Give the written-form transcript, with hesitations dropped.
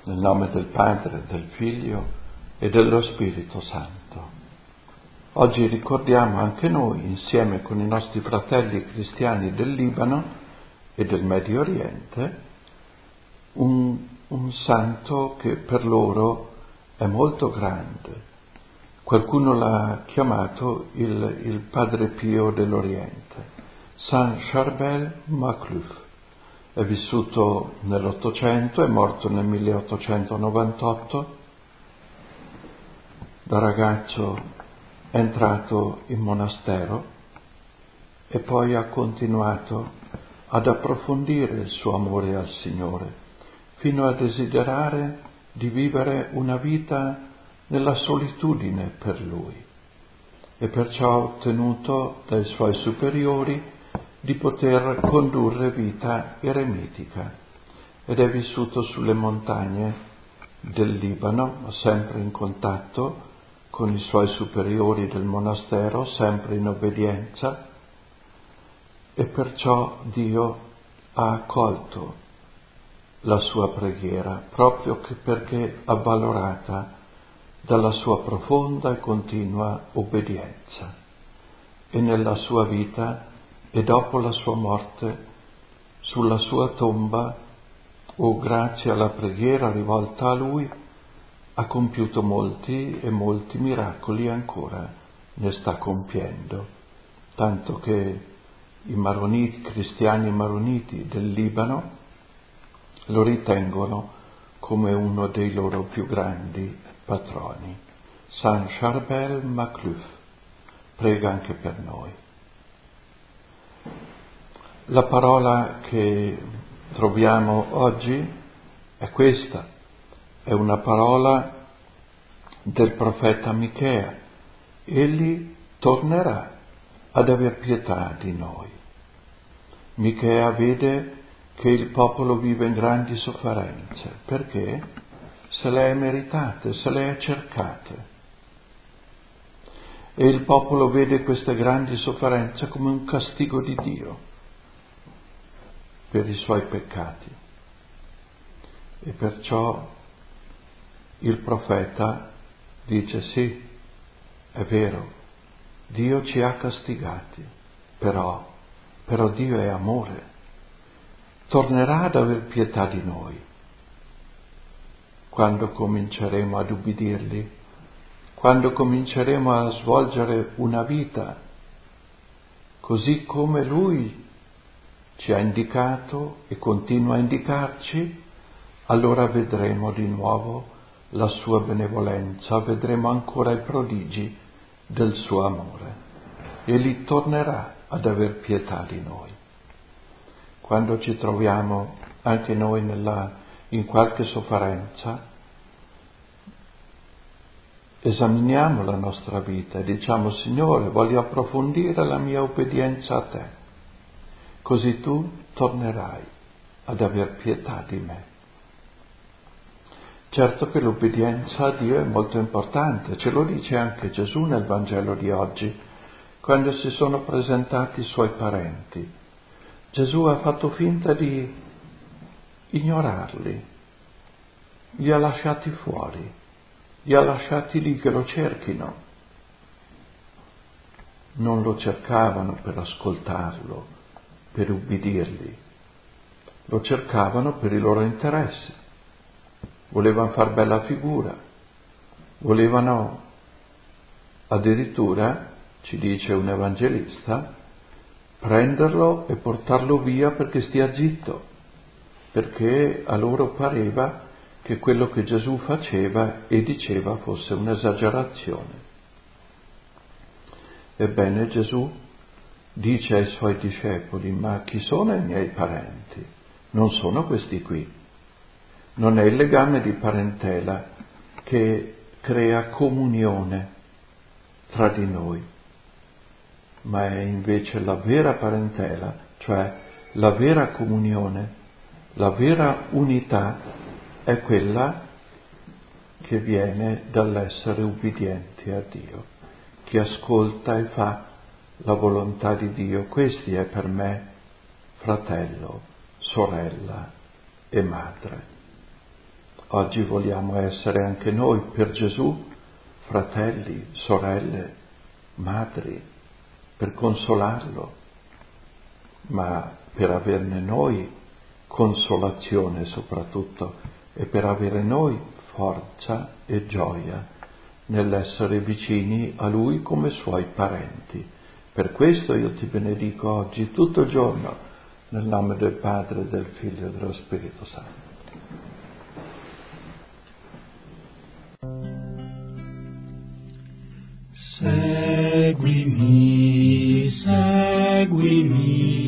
Nel nome del Padre, del Figlio e dello Spirito Santo. Oggi ricordiamo anche noi, insieme con i nostri fratelli cristiani del Libano e del Medio Oriente, un santo che per loro è molto grande. Qualcuno l'ha chiamato il Padre Pio dell'Oriente, Saint Charbel Makhlouf. È vissuto nell'800, è morto nel 1898. Da ragazzo è entrato in monastero e poi ha continuato ad approfondire il suo amore al Signore, fino a desiderare di vivere una vita nella solitudine per Lui, e perciò ha ottenuto dai suoi superiori di poter condurre vita eremitica, ed è vissuto sulle montagne del Libano, ma sempre in contatto con i suoi superiori del monastero, sempre in obbedienza, e perciò Dio ha accolto la sua preghiera, proprio perché avvalorata dalla sua profonda e continua obbedienza. E nella sua vita e dopo la sua morte, sulla sua tomba, grazie alla preghiera rivolta a Lui, ha compiuto molti e molti miracoli, ancora ne sta compiendo, tanto che i cristiani maroniti del Libano lo ritengono come uno dei loro più grandi patroni. Saint Charbel Makhlouf prega anche per noi. La parola che troviamo oggi è questa, è una parola del profeta Michea. Egli tornerà ad aver pietà di noi. Michea vede che il popolo vive in grandi sofferenze. Perché? Se le è meritate, se le è cercate. E il popolo vede queste grandi sofferenze come un castigo di Dio per i suoi peccati. E perciò il profeta dice: sì, è vero, Dio ci ha castigati, però Dio è amore, tornerà ad aver pietà di noi quando cominceremo ad ubbidirgli, quando cominceremo a svolgere una vita così come Lui ci ha indicato e continua a indicarci. Allora vedremo di nuovo la sua benevolenza, vedremo ancora i prodigi del suo amore. Egli tornerà ad aver pietà di noi. Quando ci troviamo anche noi in qualche sofferenza, esaminiamo la nostra vita e diciamo: Signore, voglio approfondire la mia obbedienza a te, così tu tornerai ad aver pietà di me. Certo che l'obbedienza a Dio è molto importante, ce lo dice anche Gesù nel Vangelo di oggi, quando si sono presentati i suoi parenti. Gesù ha fatto finta di ignorarli, li ha lasciati fuori, li ha lasciati lì che lo cerchino. Non lo cercavano per ascoltarlo, per ubbidirgli, lo cercavano per i loro interessi. Volevano far bella figura, volevano addirittura, ci dice un evangelista, prenderlo e portarlo via perché stia zitto, perché a loro pareva che quello che Gesù faceva e diceva fosse un'esagerazione. Ebbene, Gesù dice ai suoi discepoli: ma chi sono i miei parenti? Non sono questi qui. Non è il legame di parentela che crea comunione tra di noi, ma è invece la vera parentela, cioè la vera comunione, la vera unità è quella che viene dall'essere ubbidienti a Dio. Chi ascolta e fa la volontà di Dio, questi è per me fratello, sorella e madre. oggi vogliamo essere anche noi per Gesù fratelli, sorelle, madri, per consolarlo, ma per averne noi consolazione soprattutto e per avere noi forza e gioia nell'essere vicini a Lui come Suoi parenti. Per questo io ti benedico oggi tutto il giorno nel nome del Padre, del Figlio e dello Spirito Santo. Seguimi, seguimi.